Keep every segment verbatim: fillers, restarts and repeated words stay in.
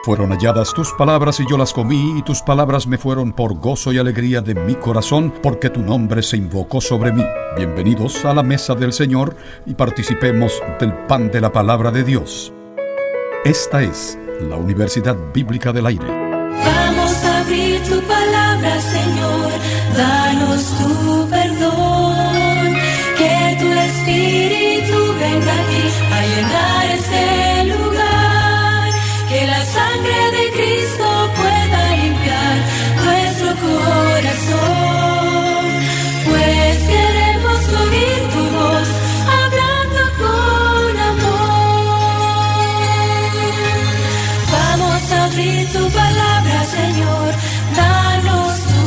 Fueron halladas tus palabras y yo las comí, y tus palabras me fueron por gozo y alegría de mi corazón, porque tu nombre se invocó sobre mí. Bienvenidos a la mesa del Señor y participemos del pan de la palabra de Dios. Esta es la Universidad Bíblica del Aire. Vamos a abrir tu palabra, Señor, danos tu perdón, que tu Espíritu venga aquí a llenar este lugar, que la sangre de Cristo pueda limpiar nuestro corazón, pues queremos oír tu voz hablando con amor. Vamos a abrir tu palabra, Señor, danos tu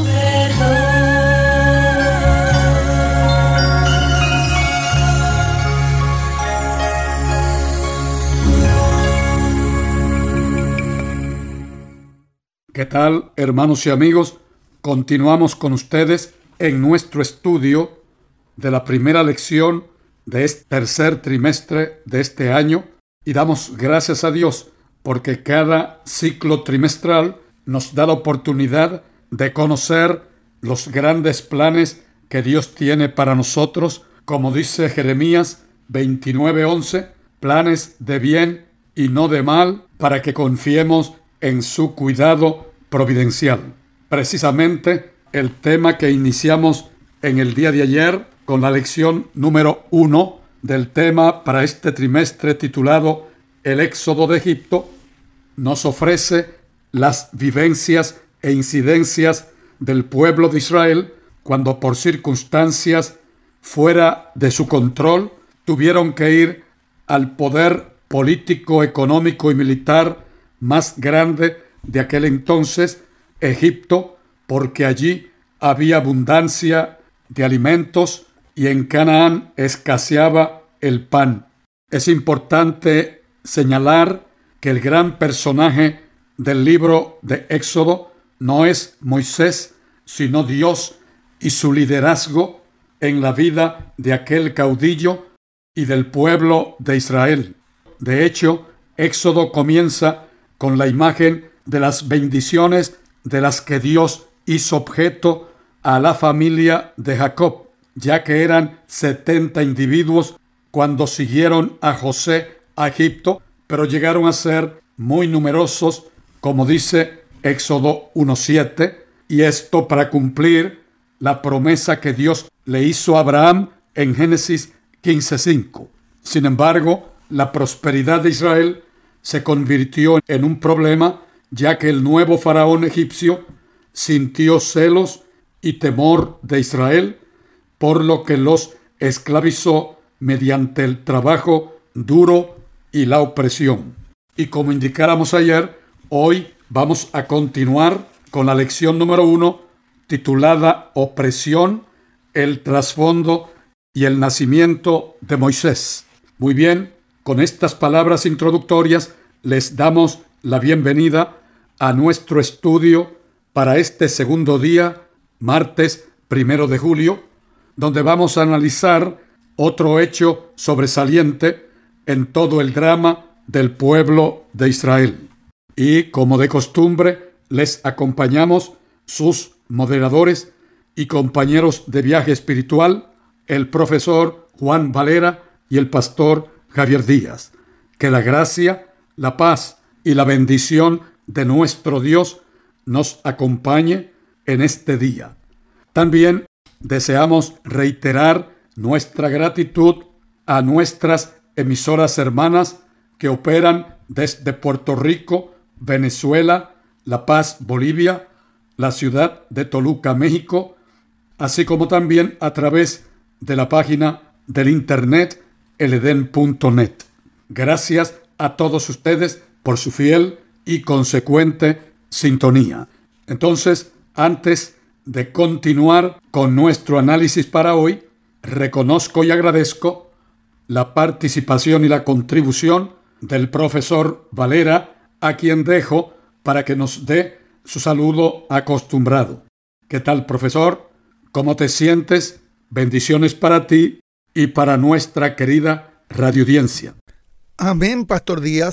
¿Qué tal, hermanos y amigos? Continuamos con ustedes en nuestro estudio de la primera lección de este tercer trimestre de este año y damos gracias a Dios porque cada ciclo trimestral nos da la oportunidad de conocer los grandes planes que Dios tiene para nosotros, como dice Jeremías veintinueve once, planes de bien y no de mal, para que confiemos en su cuidado providencial. Precisamente el tema que iniciamos en el día de ayer con la lección número uno del tema para este trimestre titulado El Éxodo de Egipto nos ofrece las vivencias e incidencias del pueblo de Israel cuando por circunstancias fuera de su control tuvieron que ir al poder político, económico y militar más grande de aquel entonces, Egipto, porque allí había abundancia de alimentos y en Canaán escaseaba el pan. Es importante señalar que el gran personaje del libro de Éxodo no es Moisés, sino Dios y su liderazgo en la vida de aquel caudillo y del pueblo de Israel. De hecho, Éxodo comienza con la imagen de las bendiciones de las que Dios hizo objeto a la familia de Jacob, ya que eran setenta individuos cuando siguieron a José a Egipto, pero llegaron a ser muy numerosos, como dice Éxodo uno siete, y esto para cumplir la promesa que Dios le hizo a Abraham en Génesis quince cinco. Sin embargo, la prosperidad de Israel se convirtió en un problema, ya que el nuevo faraón egipcio sintió celos y temor de Israel, por lo que los esclavizó mediante el trabajo duro y la opresión. Y como indicáramos ayer, hoy vamos a continuar con la lección número uno, titulada Opresión, el trasfondo y el nacimiento de Moisés. Muy bien, con estas palabras introductorias les damos la bienvenida a nuestro estudio para este segundo día, martes primero de julio, donde vamos a analizar otro hecho sobresaliente en todo el drama del pueblo de Israel. Y como de costumbre, les acompañamos sus moderadores y compañeros de viaje espiritual, el profesor Juan Valera y el pastor Javier Díaz. Que la gracia, la paz y la bendición de nuestro Dios nos acompañe en este día. También deseamos reiterar nuestra gratitud a nuestras emisoras hermanas que operan desde Puerto Rico, Venezuela, La Paz, Bolivia, la ciudad de Toluca, México, así como también a través de la página del internet el edén punto net. Gracias a todos ustedes por su fiel y consecuente sintonía. Entonces, antes de continuar con nuestro análisis para hoy, reconozco y agradezco la participación y la contribución del profesor Valera, a quien dejo para que nos dé su saludo acostumbrado. ¿Qué tal, profesor? ¿Cómo te sientes? Bendiciones para ti y para nuestra querida radioaudiencia. Amén, Pastor Díaz.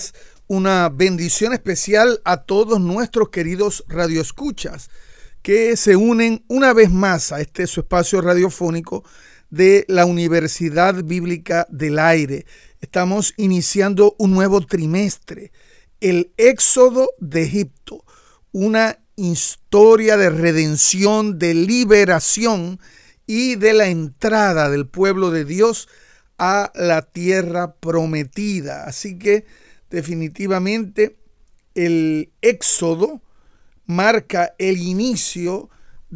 una bendición especial a todos nuestros queridos radioescuchas que se unen una vez más a este su espacio radiofónico de la Universidad Bíblica del Aire. Estamos iniciando un nuevo trimestre, el Éxodo de Egipto, una historia de redención, de liberación y de la entrada del pueblo de Dios a la tierra prometida. Así que definitivamente el Éxodo marca el inicio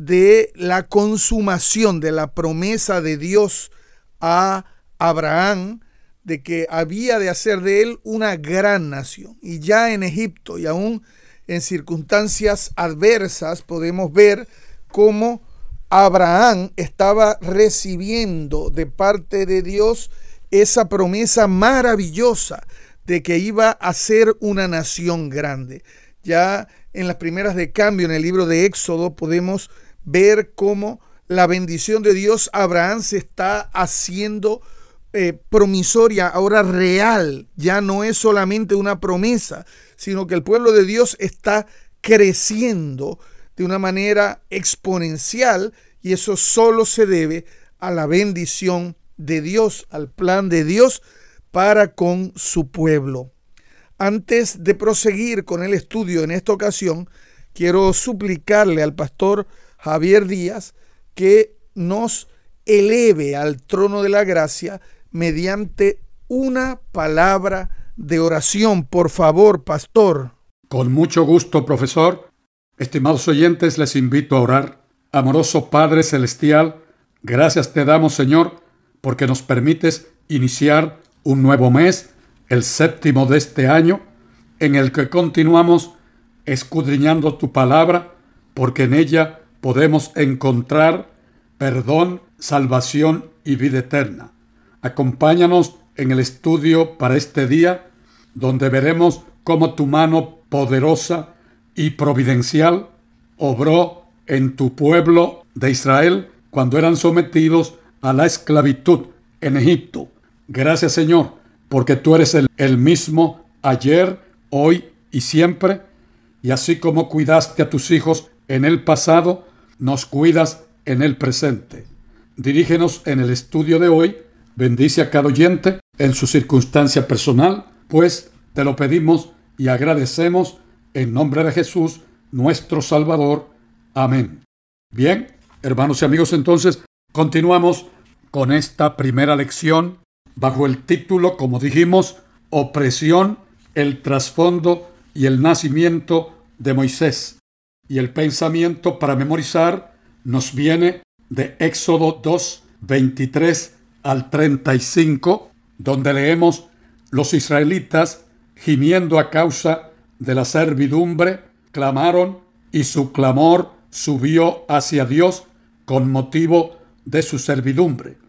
de la consumación de la promesa de Dios a Abraham de que había de hacer de él una gran nación. Y ya en Egipto y aún en circunstancias adversas podemos ver cómo Abraham estaba recibiendo de parte de Dios esa promesa maravillosa de que iba a ser una nación grande. Ya en las primeras de cambio en el libro de Éxodo podemos ver cómo la bendición de Dios a Abraham se está haciendo eh, promisoria, ahora real. Ya no es solamente una promesa, sino que el pueblo de Dios está creciendo de una manera exponencial, y eso solo se debe a la bendición de Dios, al plan de Dios para con su pueblo. Antes de proseguir con el estudio en esta ocasión, quiero suplicarle al pastor Javier Díaz que nos eleve al trono de la gracia mediante una palabra de oración. Por favor, pastor. Con mucho gusto, profesor. Estimados oyentes, les invito a orar. Amoroso Padre Celestial, gracias te damos, Señor, porque nos permites iniciar un nuevo mes, el séptimo de este año, en el que continuamos escudriñando tu palabra, porque en ella podemos encontrar perdón, salvación y vida eterna. Acompáñanos en el estudio para este día, donde veremos cómo tu mano poderosa y providencial obró en tu pueblo de Israel cuando eran sometidos a la esclavitud en Egipto. Gracias, Señor, porque tú eres el, el mismo ayer, hoy y siempre, y así como cuidaste a tus hijos en el pasado, nos cuidas en el presente. Dirígenos en el estudio de hoy, bendice a cada oyente en su circunstancia personal, pues te lo pedimos y agradecemos en nombre de Jesús, nuestro Salvador. Amén. Bien, hermanos y amigos, entonces continuamos con esta primera lección bajo el título, como dijimos, Opresión, el trasfondo y el nacimiento de Moisés. Y el pensamiento para memorizar nos viene de Éxodo dos, veintitrés al treinta y cinco, donde leemos: los israelitas, gimiendo a causa de la servidumbre, clamaron, y su clamor subió hacia Dios con motivo de su servidumbre.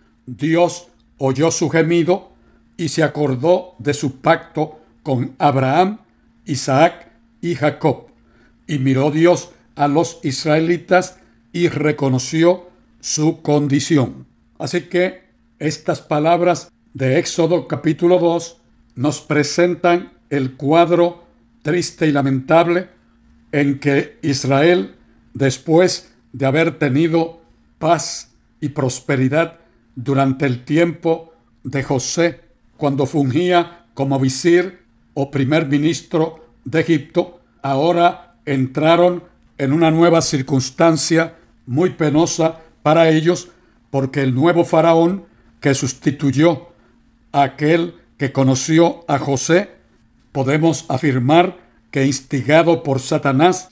Dios oyó su gemido y se acordó de su pacto con Abraham, Isaac y Jacob. Y miró Dios a los israelitas y reconoció su condición. Así que estas palabras de Éxodo capítulo dos nos presentan el cuadro triste y lamentable en que Israel, después de haber tenido paz y prosperidad durante el tiempo de José, cuando fungía como visir o primer ministro de Egipto, ahora entraron en una nueva circunstancia muy penosa para ellos, porque el nuevo faraón que sustituyó a aquel que conoció a José, podemos afirmar que, instigado por Satanás,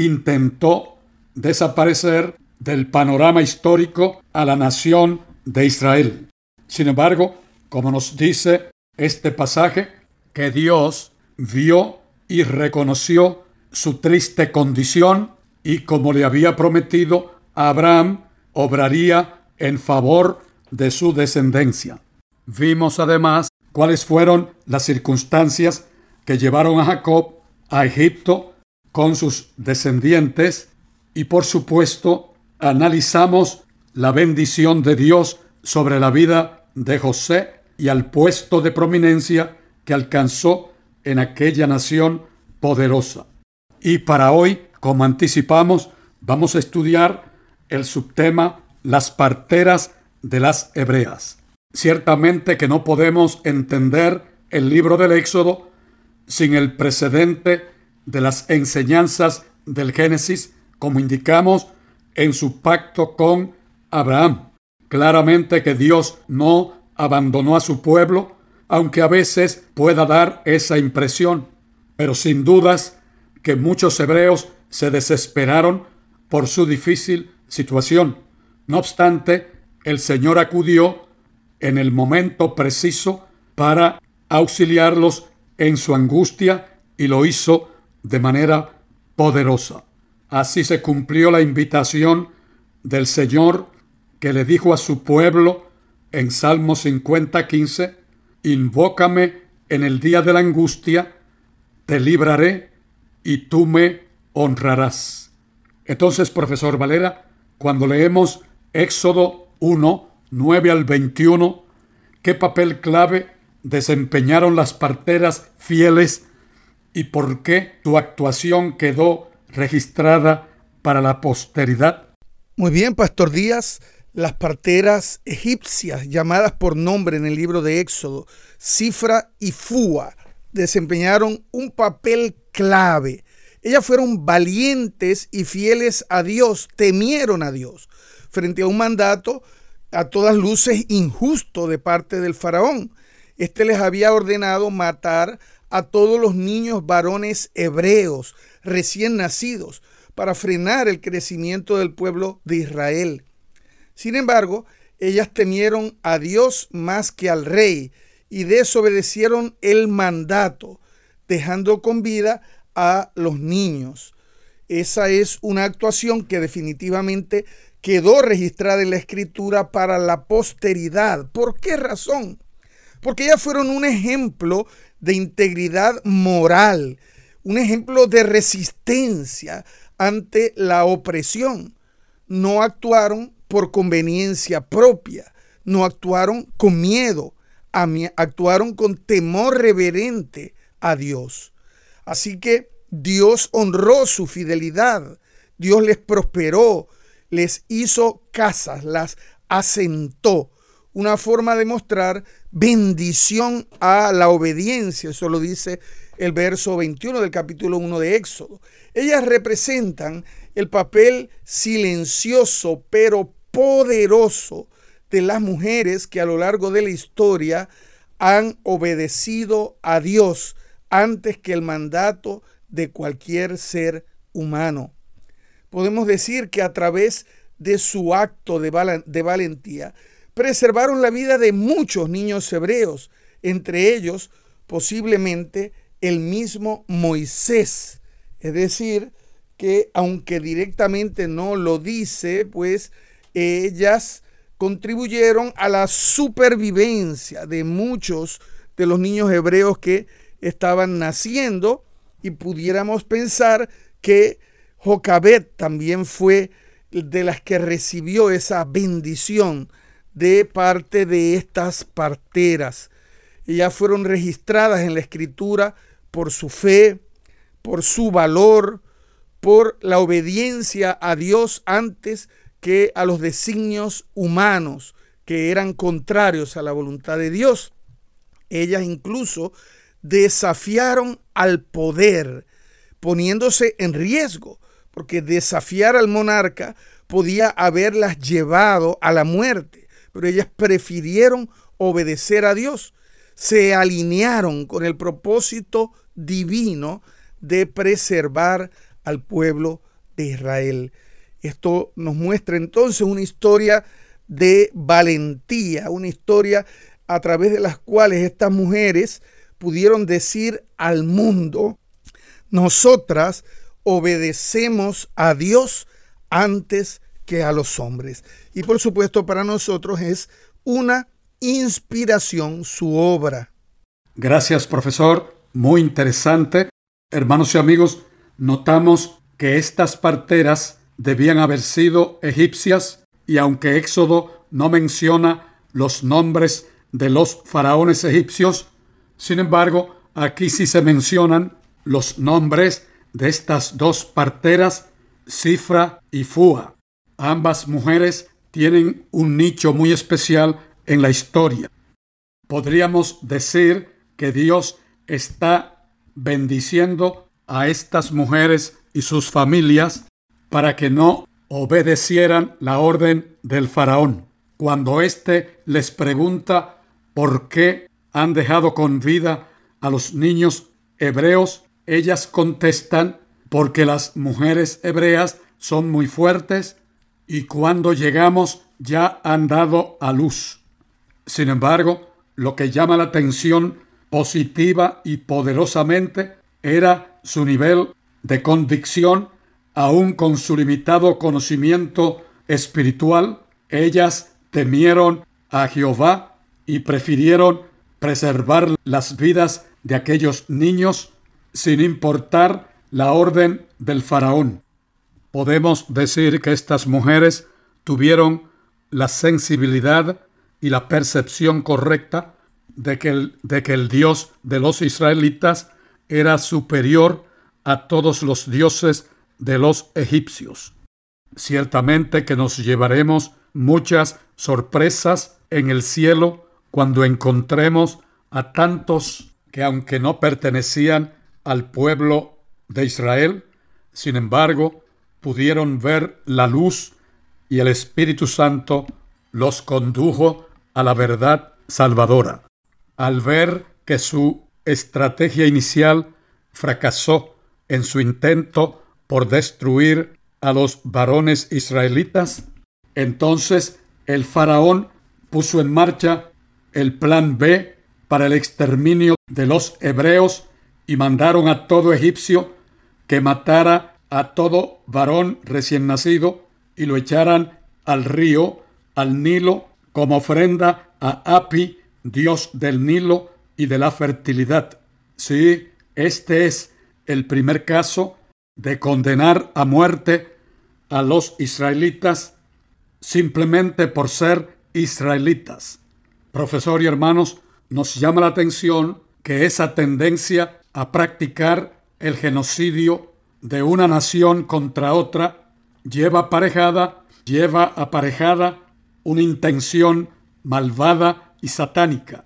intentó desaparecer del panorama histórico a la nación de Israel. Sin embargo, como nos dice este pasaje, que Dios vio y reconoció su triste condición y, como le había prometido a Abraham, obraría en favor de su descendencia. Vimos además cuáles fueron las circunstancias que llevaron a Jacob a Egipto con sus descendientes y, por supuesto, analizamos la bendición de Dios sobre la vida de José y al puesto de prominencia que alcanzó en aquella nación poderosa. Y para hoy, como anticipamos, vamos a estudiar el subtema Las parteras de las hebreas. Ciertamente que no podemos entender el libro del Éxodo sin el precedente de las enseñanzas del Génesis, como indicamos en su pacto con Abraham. Claramente que Dios no abandonó a su pueblo, aunque a veces pueda dar esa impresión. Pero sin dudas que muchos hebreos se desesperaron por su difícil situación. No obstante, el Señor acudió en el momento preciso para auxiliarlos en su angustia y lo hizo de manera poderosa. Así se cumplió la invitación del Señor que le dijo a su pueblo en Salmo cincuenta, quince: invócame en el día de la angustia, te libraré y tú me honrarás. Entonces, profesor Valera, cuando leemos Éxodo uno, nueve al veintiuno, ¿qué papel clave desempeñaron las parteras fieles y por qué tu actuación quedó registrada para la posteridad? Muy bien, Pastor Díaz. Las parteras egipcias, llamadas por nombre en el libro de Éxodo, Cifra y Fúa, desempeñaron un papel clave. Ellas fueron valientes y fieles a Dios, temieron a Dios frente a un mandato a todas luces injusto de parte del faraón. Este les había ordenado matar a todos los niños varones hebreos recién nacidos para frenar el crecimiento del pueblo de Israel. Sin embargo, ellas temieron a Dios más que al rey y desobedecieron el mandato, dejando con vida a los niños. Esa es una actuación que definitivamente quedó registrada en la Escritura para la posteridad. ¿Por qué razón? Porque ellas fueron un ejemplo de integridad moral, un ejemplo de resistencia ante la opresión. No actuaron por conveniencia propia, no actuaron con miedo, actuaron con temor reverente a Dios. Así que Dios honró su fidelidad, Dios les prosperó, les hizo casas, las asentó. Una forma de mostrar bendición a la obediencia. Eso lo dice el verso veintiuno del capítulo uno de Éxodo. Ellas representan el papel silencioso pero poderoso de las mujeres que a lo largo de la historia han obedecido a Dios antes que el mandato de cualquier ser humano. Podemos decir que a través de su acto de, val- de valentía preservaron la vida de muchos niños hebreos, entre ellos posiblemente el mismo Moisés. Es decir, que aunque directamente no lo dice, pues ellas contribuyeron a la supervivencia de muchos de los niños hebreos que estaban naciendo, y pudiéramos pensar que Jocabed también fue de las que recibió esa bendición de parte de estas parteras. Ellas fueron registradas en la Escritura por su fe, por su valor, por la obediencia a Dios antes que a los designios humanos que eran contrarios a la voluntad de Dios. Ellas incluso desafiaron al poder, poniéndose en riesgo, porque desafiar al monarca podía haberlas llevado a la muerte, pero ellas prefirieron obedecer a Dios. Se alinearon con el propósito divino de preservar al pueblo de Israel. Esto nos muestra entonces una historia de valentía, una historia a través de las cuales estas mujeres pudieron decir al mundo: nosotras obedecemos a Dios antes que a los hombres. Y por supuesto para nosotros es una inspiración su obra. Gracias, profesor. Muy interesante. Hermanos y amigos, notamos que estas parteras debían haber sido egipcias, y aunque Éxodo no menciona los nombres de los faraones egipcios, sin embargo, aquí sí se mencionan los nombres de estas dos parteras, Sifra y Fúa. Ambas mujeres tienen un nicho muy especial en la historia. Podríamos decir que Dios está bendiciendo a estas mujeres y sus familias para que no obedecieran la orden del faraón. Cuando éste les pregunta por qué han dejado con vida a los niños hebreos, ellas contestan: porque las mujeres hebreas son muy fuertes y cuando llegamos ya han dado a luz. Sin embargo, lo que llama la atención positiva y poderosamente era su nivel de convicción. Aún con su limitado conocimiento espiritual, ellas temieron a Jehová y prefirieron preservar las vidas de aquellos niños sin importar la orden del faraón. Podemos decir que estas mujeres tuvieron la sensibilidad y la percepción correcta de que el, de que el Dios de los israelitas era superior a todos los dioses de los egipcios. Ciertamente que nos llevaremos muchas sorpresas en el cielo cuando encontremos a tantos que, aunque no pertenecían al pueblo de Israel, sin embargo, pudieron ver la luz y el Espíritu Santo los condujo a la verdad salvadora. Al ver que su estrategia inicial fracasó en su intento por destruir a los varones israelitas, entonces el faraón puso en marcha el plan B para el exterminio de los hebreos y mandaron a todo egipcio que matara a todo varón recién nacido y lo echaran al río, al Nilo, como ofrenda a Api, dios del Nilo y de la fertilidad. Sí, este es el primer caso de condenar a muerte a los israelitas simplemente por ser israelitas. Profesor y hermanos, nos llama la atención que esa tendencia a practicar el genocidio de una nación contra otra lleva aparejada, lleva aparejada una intención malvada y satánica.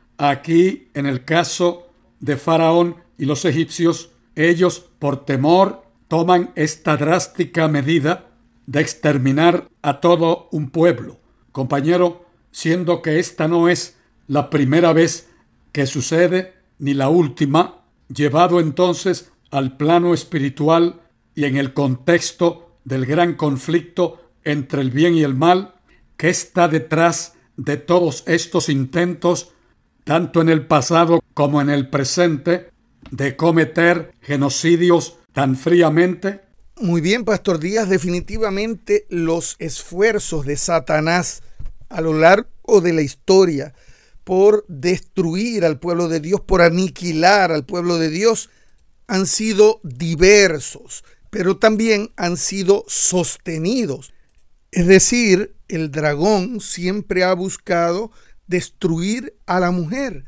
Aquí, en el caso de Faraón y los egipcios, ellos, por temor, toman esta drástica medida de exterminar a todo un pueblo. Compañero, siendo que esta no es la primera vez que sucede, ni la última, llevado entonces al plano espiritual y en el contexto del gran conflicto entre el bien y el mal, ¿qué está detrás de todos estos intentos, tanto en el pasado como en el presente, de cometer genocidios tan fríamente? Muy bien, Pastor Díaz, definitivamente los esfuerzos de Satanás a lo largo de la historia por destruir al pueblo de Dios, por aniquilar al pueblo de Dios, han sido diversos, pero también han sido sostenidos. Es decir, el dragón siempre ha buscado destruir a la mujer,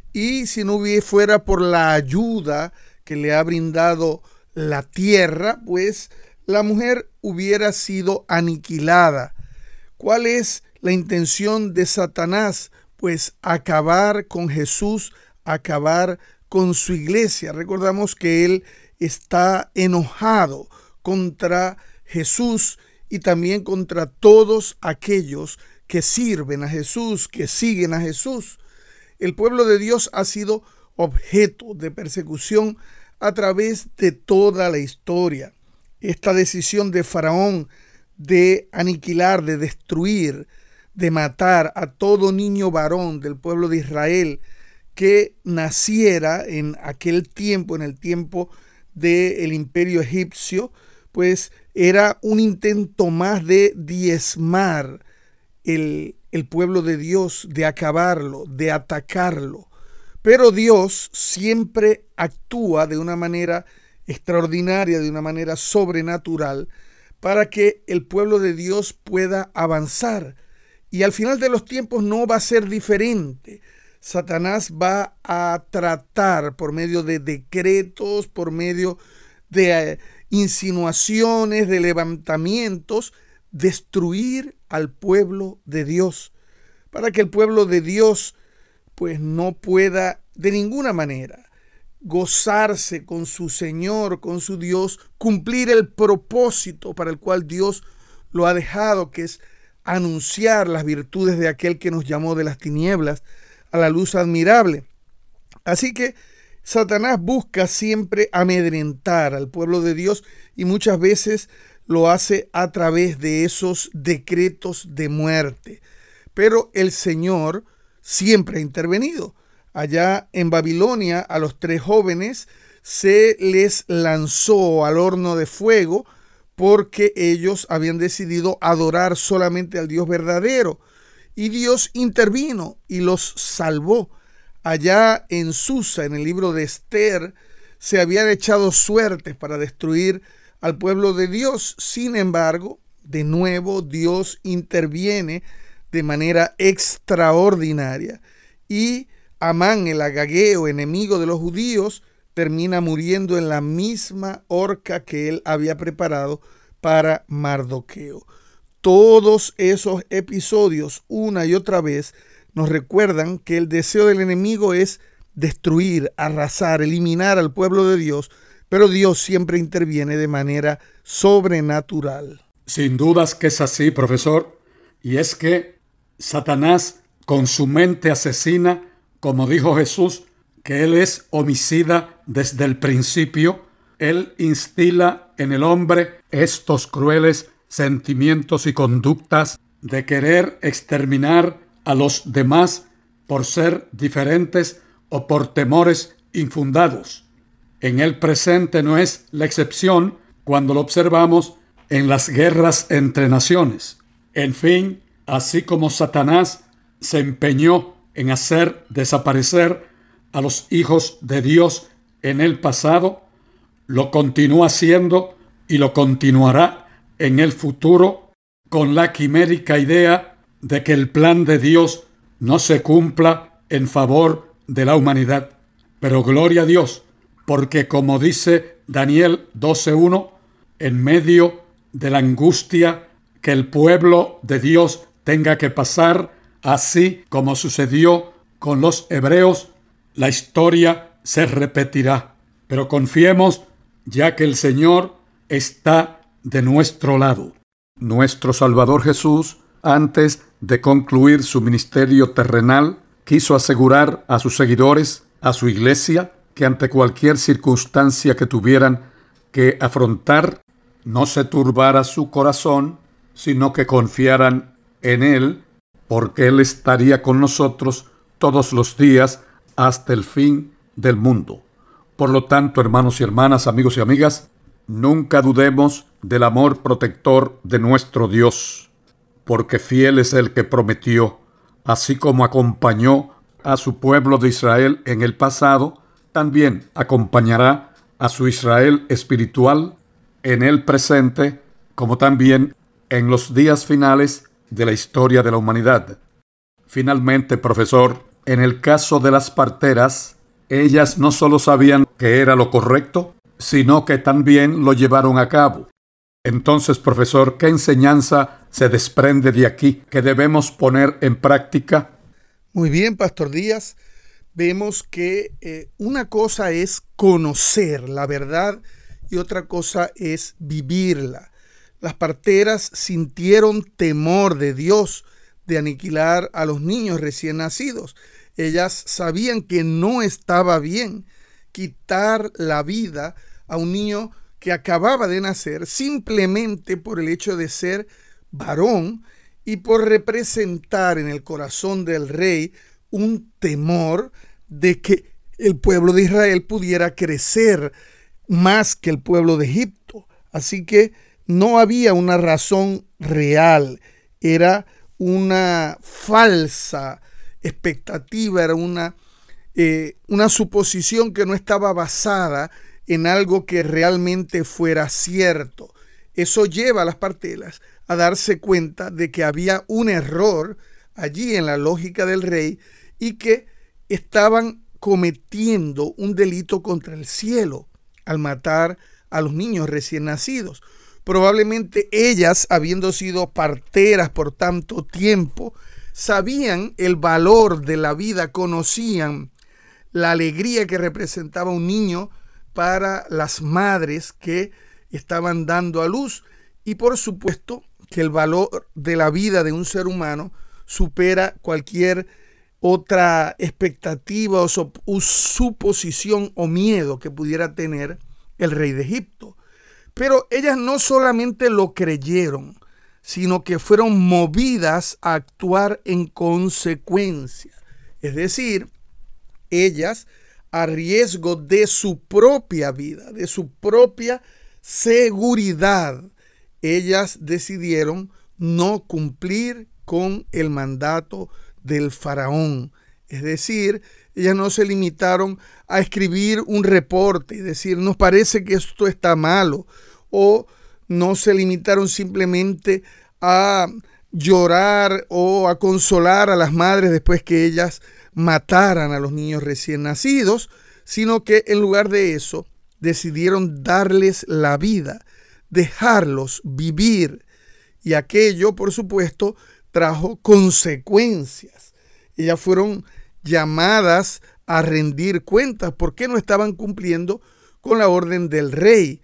y si no fuera por la ayuda que le ha brindado la tierra, pues la mujer hubiera sido aniquilada. ¿Cuál es la intención de Satanás? Pues acabar con Jesús, acabar con su iglesia. Recordamos que él está enojado contra Jesús y también contra todos aquellos que sirven a Jesús, que siguen a Jesús. El pueblo de Dios ha sido objeto de persecución a través de toda la historia. Esta decisión de Faraón de aniquilar, de destruir, de matar a todo niño varón del pueblo de Israel que naciera en aquel tiempo, en el tiempo del imperio egipcio, pues era un intento más de diezmar el, el pueblo de Dios, de acabarlo, de atacarlo. Pero Dios siempre actúa de una manera extraordinaria, de una manera sobrenatural, para que el pueblo de Dios pueda avanzar. Y al final de los tiempos no va a ser diferente. Satanás va a tratar por medio de decretos, por medio de eh, insinuaciones, de levantamientos, destruir al pueblo de Dios, para que el pueblo de Dios pues no pueda de ninguna manera gozarse con su Señor, con su Dios, cumplir el propósito para el cual Dios lo ha dejado, que es anunciar las virtudes de aquel que nos llamó de las tinieblas a la luz admirable. Así que Satanás busca siempre amedrentar al pueblo de Dios y muchas veces lo hace a través de esos decretos de muerte. Pero el Señor siempre ha intervenido. Allá en Babilonia a los tres jóvenes se les lanzó al horno de fuego porque ellos habían decidido adorar solamente al Dios verdadero. Y Dios intervino y los salvó. Allá en Susa, en el libro de Esther, se habían echado suertes para destruir al pueblo de Dios. Sin embargo, de nuevo Dios interviene de manera extraordinaria. Y Amán, el agageo, enemigo de los judíos, termina muriendo en la misma horca que él había preparado para Mardoqueo. Todos esos episodios, una y otra vez, nos recuerdan que el deseo del enemigo es destruir, arrasar, eliminar al pueblo de Dios, pero Dios siempre interviene de manera sobrenatural. Sin dudas que es así, profesor, y es que Satanás con su mente asesina, como dijo Jesús, que él es homicida desde el principio, él instila en el hombre estos crueles sentimientos y conductas de querer exterminar a los demás por ser diferentes o por temores infundados. En el presente no es la excepción cuando lo observamos en las guerras entre naciones. En fin, así como Satanás se empeñó en hacer desaparecer a los hijos de Dios en el pasado, lo continúa haciendo y lo continuará en el futuro con la quimérica idea de que el plan de Dios no se cumpla en favor de la humanidad. Pero gloria a Dios, porque como dice Daniel doce uno, en medio de la angustia que el pueblo de Dios tenga que pasar, así como sucedió con los hebreos, la historia se repetirá. Pero confiemos, ya que el Señor está de nuestro lado. Nuestro Salvador Jesús, antes de concluir su ministerio terrenal, quiso asegurar a sus seguidores, a su iglesia, que ante cualquier circunstancia que tuvieran que afrontar, no se turbara su corazón, sino que confiaran en Él, porque Él estaría con nosotros todos los días hasta el fin del mundo. Por lo tanto, hermanos y hermanas, amigos y amigas, nunca dudemos del amor protector de nuestro Dios, porque fiel es el que prometió, así como acompañó a su pueblo de Israel en el pasado, también acompañará a su Israel espiritual en el presente, como también en los días finales de la historia de la humanidad. Finalmente, profesor, en el caso de las parteras, ellas no solo sabían que era lo correcto, sino que también lo llevaron a cabo. Entonces, profesor, ¿qué enseñanza se desprende de aquí que debemos poner en práctica? Muy bien, Pastor Díaz. Vemos que eh, una cosa es conocer la verdad y otra cosa es vivirla. Las parteras sintieron temor de Dios de aniquilar a los niños recién nacidos. Ellas sabían que no estaba bien quitar la vida a un niño que acababa de nacer simplemente por el hecho de ser varón y por representar en el corazón del rey un temor de que el pueblo de Israel pudiera crecer más que el pueblo de Egipto. Así que no había una razón real, era una falsa expectativa, era una, eh, una suposición que no estaba basada en algo que realmente fuera cierto. Eso lleva a las parteras a darse cuenta de que había un error allí en la lógica del rey y que estaban cometiendo un delito contra el cielo al matar a los niños recién nacidos. Probablemente ellas, habiendo sido parteras por tanto tiempo, sabían el valor de la vida, conocían la alegría que representaba un niño para las madres que estaban dando a luz, y por supuesto que el valor de la vida de un ser humano supera cualquier otra expectativa o suposición o miedo que pudiera tener el rey de Egipto. Pero ellas no solamente lo creyeron, sino que fueron movidas a actuar en consecuencia. Es decir, ellas, a riesgo de su propia vida, de su propia seguridad, ellas decidieron no cumplir con el mandato del faraón. Es decir, ellas no se limitaron a escribir un reporte y decir, nos parece que esto está malo, o no se limitaron simplemente a llorar o a consolar a las madres después que ellas mataran a los niños recién nacidos, sino que en lugar de eso decidieron darles la vida, dejarlos vivir, y aquello, por supuesto, trajo consecuencias. Ellas fueron llamadas a rendir cuentas porque no estaban cumpliendo con la orden del rey.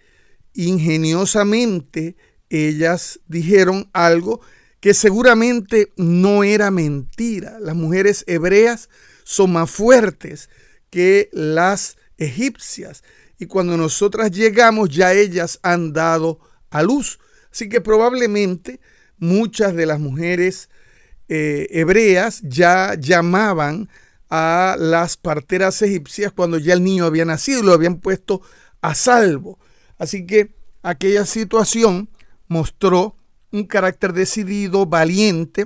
Ingeniosamente, ellas dijeron algo que seguramente no era mentira. Las mujeres hebreas son más fuertes que las egipcias, y cuando nosotras llegamos ya ellas han dado a luz. Así que probablemente muchas de las mujeres eh, hebreas ya llamaban a las parteras egipcias cuando ya el niño había nacido y lo habían puesto a salvo. Así que aquella situación mostró un carácter decidido, valiente,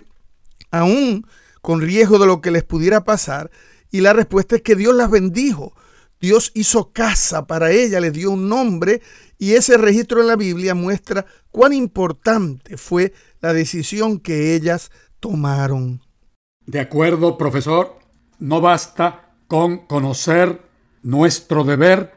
aún con riesgo de lo que les pudiera pasar, y la respuesta es que Dios las bendijo. Dios hizo casa para ella, le dio un nombre, y ese registro en la Biblia muestra cuán importante fue la decisión que ellas tomaron. De acuerdo, profesor, no basta con conocer nuestro deber,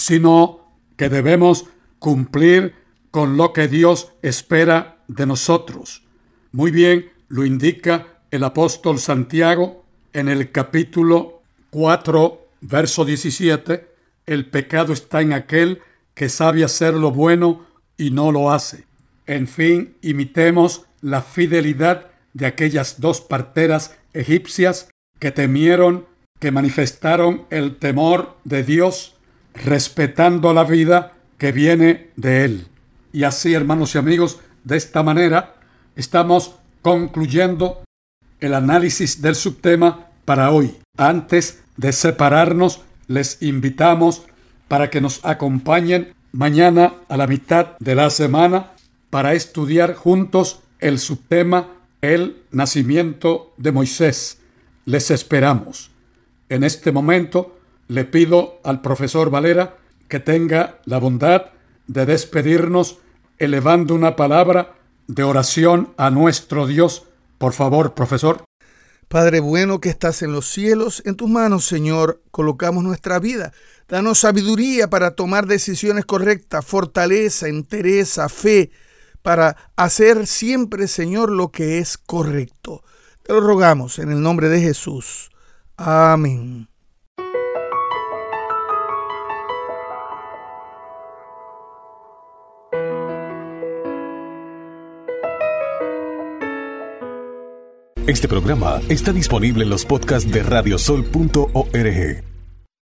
sino que debemos cumplir con lo que Dios espera de nosotros. Muy bien lo indica el apóstol Santiago en el capítulo cuatro, verso diecisiete, el pecado está en aquel que sabe hacer lo bueno y no lo hace. En fin, imitemos la fidelidad de aquellas dos parteras egipcias que temieron, que manifestaron el temor de Dios, respetando la vida que viene de Él. Y así, hermanos y amigos, de esta manera estamos concluyendo el análisis del subtema para hoy. Antes de separarnos, les invitamos para que nos acompañen mañana a la mitad de la semana para estudiar juntos el subtema El nacimiento de Moisés. Les esperamos. En este momento le pido al profesor Valera que tenga la bondad de despedirnos elevando una palabra de oración a nuestro Dios. Por favor, profesor. Padre bueno que estás en los cielos, en tus manos, Señor, colocamos nuestra vida. Danos sabiduría para tomar decisiones correctas, fortaleza, entereza, fe, para hacer siempre, Señor, lo que es correcto. Te lo rogamos en el nombre de Jesús. Amén. Este programa está disponible en los podcasts de radiosol punto org.